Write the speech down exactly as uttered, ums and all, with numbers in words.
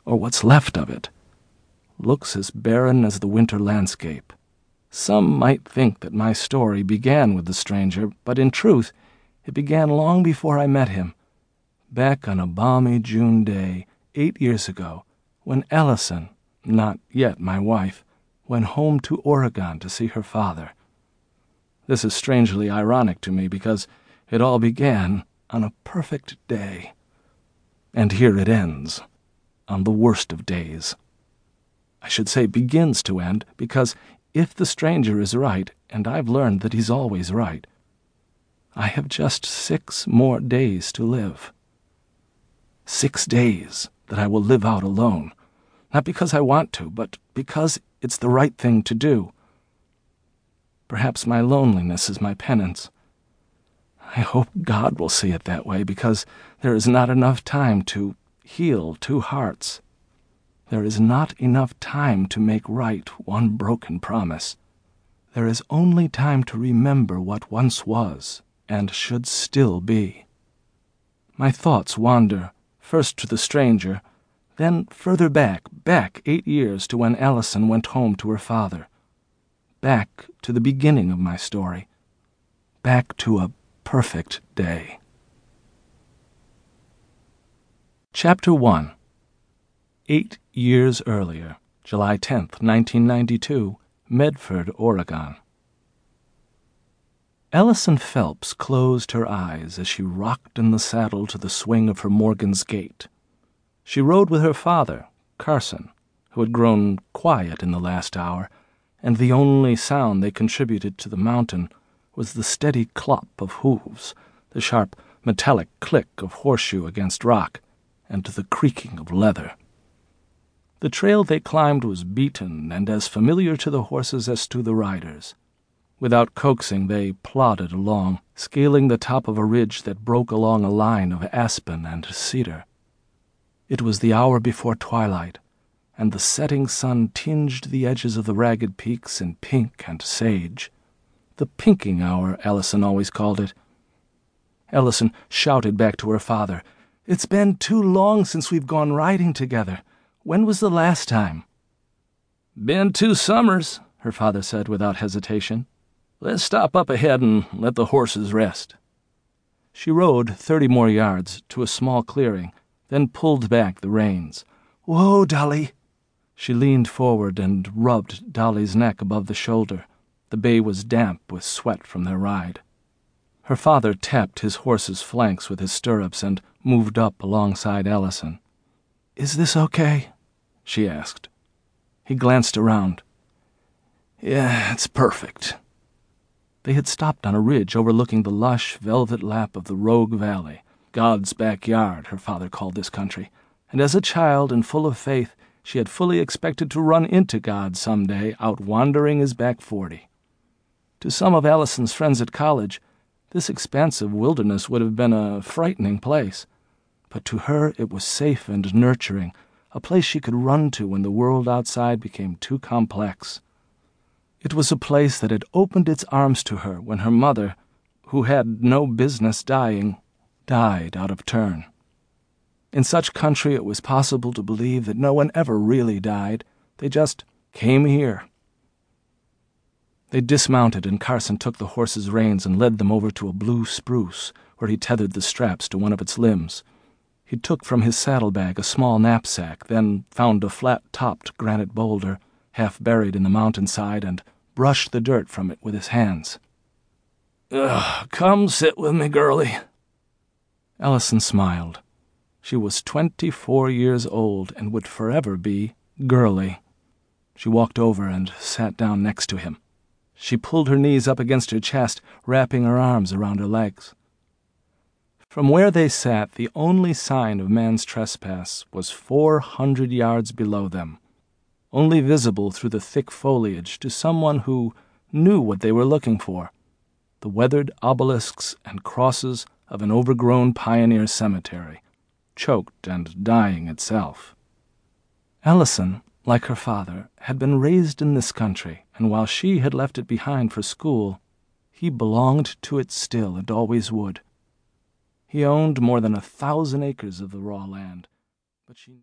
or what's left of it, looks as barren as the winter landscape. Some might think that my story began with the stranger, but in truth, it began long before I met him, back on a balmy June day, eight years ago, when Ellison, not yet my wife, went home to Oregon to see her father. This is strangely ironic to me because it all began on a perfect day. And here it ends, on the worst of days. I should say begins to end, because if the stranger is right, and I've learned that he's always right, I have just six more days to live. Six days that I will live out alone, not because I want to, but because it's the right thing to do. Perhaps my loneliness is my penance. I hope God will see it that way, because there is not enough time to heal two hearts. There is not enough time to make right one broken promise. There is only time to remember what once was and should still be. My thoughts wander first to the stranger, then further back, back eight years to when Ellison went home to her father. Back to the beginning of my story. Back to a perfect day. Chapter one. Eight years earlier, July tenth, nineteen ninety-two, Medford, Oregon. Ellison Phelps closed her eyes as she rocked in the saddle to the swing of her Morgan's gait. She rode with her father, Carson, who had grown quiet in the last hour, and the only sound they contributed to the mountain was the steady clop of hooves, the sharp metallic click of horseshoe against rock, and the creaking of leather. The trail they climbed was beaten and as familiar to the horses as to the riders. Without coaxing, they plodded along, scaling the top of a ridge that broke along a line of aspen and cedar. It was the hour before twilight, and the setting sun tinged the edges of the ragged peaks in pink and sage. The pinking hour, Ellison always called it. Ellison shouted back to her father, "It's been too long since we've gone riding together. When was the last time?" "Been two summers," her father said without hesitation. "Let's stop up ahead and let the horses rest." She rode thirty more yards to a small clearing, then pulled back the reins. "Whoa, Dolly!" She leaned forward and rubbed Dolly's neck above the shoulder. The bay was damp with sweat from their ride. Her father tapped his horse's flanks with his stirrups and moved up alongside Ellison. "Is this okay?" she asked. He glanced around. "Yeah, it's perfect." They had stopped on a ridge overlooking the lush velvet lap of the Rogue Valley. God's backyard, her father called this country, and as a child and full of faith, she had fully expected to run into God some day out wandering his back forty. To some of Ellison's friends at college, this expansive wilderness would have been a frightening place, but to her it was safe and nurturing, a place she could run to when the world outside became too complex. It was a place that had opened its arms to her when her mother, who had no business dying, died out of turn. In such country it was possible to believe that no one ever really died. They just came here. They dismounted, and Carson took the horse's reins and led them over to a blue spruce, where he tethered the straps to one of its limbs. He took from his saddlebag a small knapsack, then found a flat-topped granite boulder, half buried in the mountainside, and brushed the dirt from it with his hands. "Ugh, come sit with me, girlie." Ellison smiled. She was twenty-four years old and would forever be girly. She walked over and sat down next to him. She pulled her knees up against her chest, wrapping her arms around her legs. From where they sat, the only sign of man's trespass was four hundred yards below them, only visible through the thick foliage to someone who knew what they were looking for, the weathered obelisks and crosses of an overgrown pioneer cemetery, choked and dying itself. Ellison, like her father, had been raised in this country, and while she had left it behind for school, he belonged to it still and always would. He owned more than a thousand acres of the raw land, but she